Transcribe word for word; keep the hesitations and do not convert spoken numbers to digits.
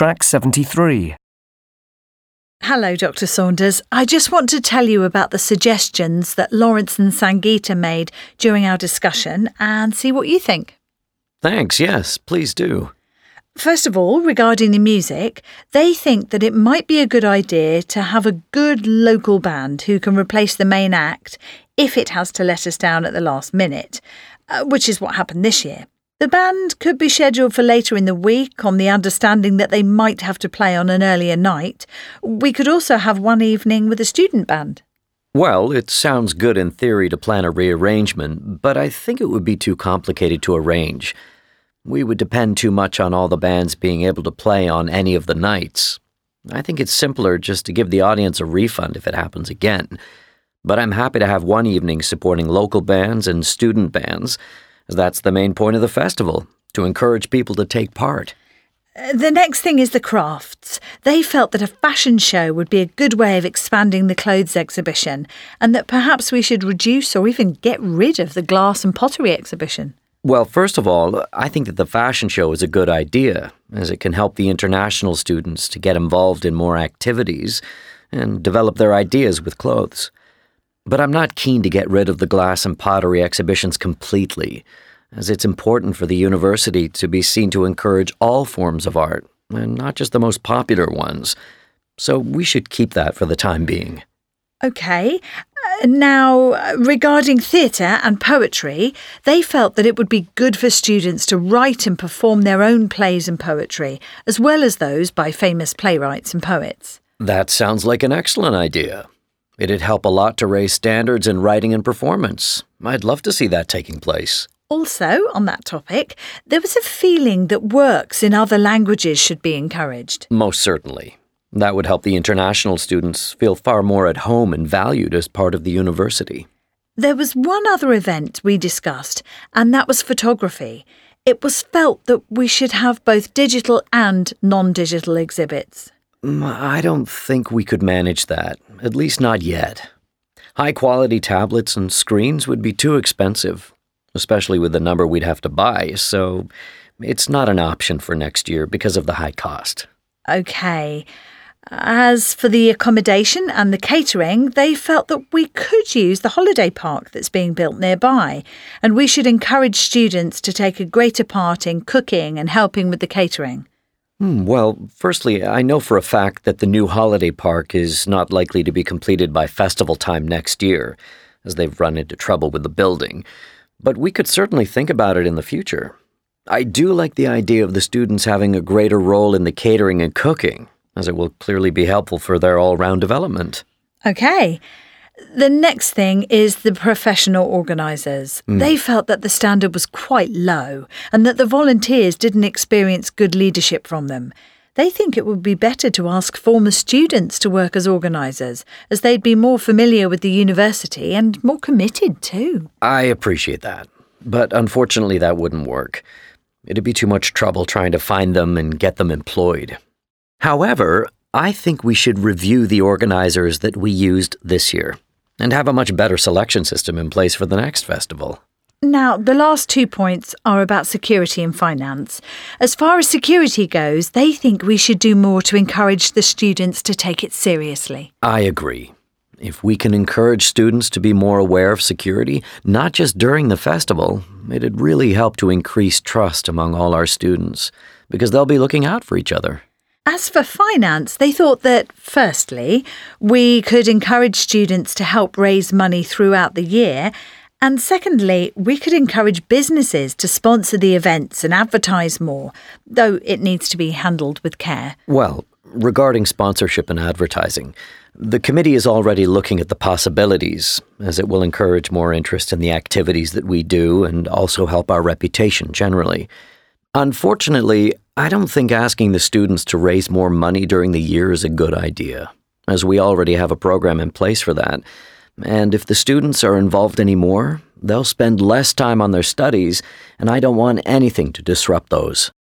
track seventy-three. Hello, Doctor Saunders. I just want to tell you about the suggestions that Lawrence and Sangeeta made during our discussion and see what you think. Thanks, yes, please do. First of all, regarding the music, they think that it might be a good idea to have a good local band who can replace the main act if it has to let us down at the last minute, uh, which is what happened this year. The band could be scheduled for later in the week on the understanding that they might have to play on an earlier night. We could also have one evening with a student band. Well, it sounds good in theory to plan a rearrangement, but I think it would be too complicated to arrange. We would depend too much on all the bands being able to play on any of the nights. I think it's simpler just to give the audience a refund if it happens again. But I'm happy to have one evening supporting local bands and student bands. That's the main point of the festival, to encourage people to take part. The next thing is the crafts. They felt that a fashion show would be a good way of expanding the clothes exhibition, and that perhaps we should reduce or even get rid of the glass and pottery exhibition. Well, first of all, I think that the fashion show is a good idea, as it can help the international students to get involved in more activities and develop their ideas with clothes. But I'm not keen to get rid of the glass and pottery exhibitions completely, as it's important for the university to be seen to encourage all forms of art, and not just the most popular ones. So we should keep that for the time being. OK. Uh, now, uh, regarding theatre and poetry, they felt that it would be good for students to write and perform their own plays and poetry, as well as those by famous playwrights and poets. That sounds like an excellent idea. It'd help a lot to raise standards in writing and performance. I'd love to see that taking place. Also, on that topic, there was a feeling that works in other languages should be encouraged. Most certainly. That would help the international students feel far more at home and valued as part of the university. There was one other event we discussed, and that was photography. It was felt that we should have both digital and non-digital exhibits. I don't think we could manage that, at least not yet. High-quality tablets and screens would be too expensive, especially with the number we'd have to buy, so it's not an option for next year because of the high cost. OK. As for the accommodation and the catering, they felt that we could use the holiday park that's being built nearby, and we should encourage students to take a greater part in cooking and helping with the catering. Hmm, well, firstly, I know for a fact that the new holiday park is not likely to be completed by festival time next year, as they've run into trouble with the building. But we could certainly think about it in the future. I do like the idea of the students having a greater role in the catering and cooking, as it will clearly be helpful for their all-round development. OK. The next thing is the professional organisers. Mm. They felt that the standard was quite low and that the volunteers didn't experience good leadership from them. They think it would be better to ask former students to work as organisers, as they'd be more familiar with the university and more committed too. I appreciate that, but unfortunately that wouldn't work. It'd be too much trouble trying to find them and get them employed. However, I think we should review the organisers that we used this year and have a much better selection system in place for the next festival. Now, the last two points are about security and finance. As far as security goes, they think we should do more to encourage the students to take it seriously. I agree. If we can encourage students to be more aware of security, not just during the festival, it'd really help to increase trust among all our students, because they'll be looking out for each other. As for finance, they thought that, firstly, we could encourage students to help raise money throughout the year, and secondly, we could encourage businesses to sponsor the events and advertise more, though it needs to be handled with care. Well, regarding sponsorship and advertising, the committee is already looking at the possibilities, as it will encourage more interest in the activities that we do and also help our reputation generally. Unfortunately, I don't think asking the students to raise more money during the year is a good idea, as we already have a program in place for that. And if the students are involved anymore, they'll spend less time on their studies, and I don't want anything to disrupt those.